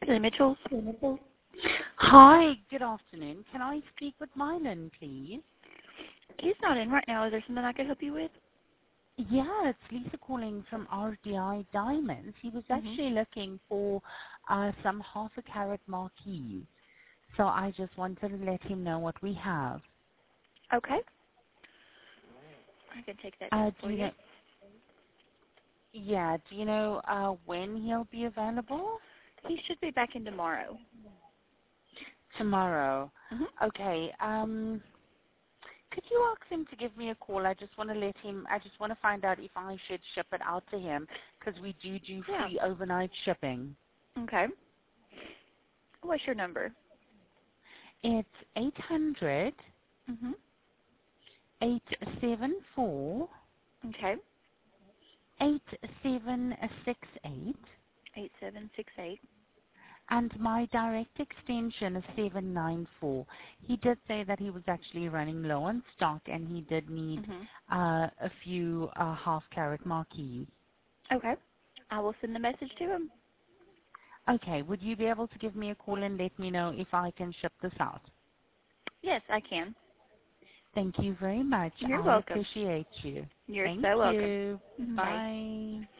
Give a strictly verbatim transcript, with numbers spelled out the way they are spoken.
Billy Mitchell's. Hi, good afternoon. Can I speak with Mylan, please? He's not in right now. Is there something I could help you with? Yeah, it's Lisa calling from R D I Diamonds. He was Mm-hmm. actually looking for uh, some half a carat marquees. So I just wanted to let him know what we have. Okay. I can take that Uh, down do for you you. know? Yeah. Do you know uh, when he'll be available? He should be back in tomorrow. Tomorrow. Mm-hmm. Okay. Um, could you ask him to give me a call? I just want to let him. I just want to find out if I should ship it out to him because we do do Yeah. free overnight shipping. Okay. What's your number? It's eight hundred Mm-hmm. eight seven four Okay. eight seven six eight, Eight seven six eight. and my direct extension is seven nine four. He did say that he was actually running low on stock and he did need Mm-hmm. uh, a few uh, half carat marquees. Okay. I will send the message to him. Okay, would you be able to give me a call and let me know if I can ship this out? Yes, I can. Thank you very much. You're I welcome. appreciate you. You're Thank so welcome. you. Mhm. Bye. Bye.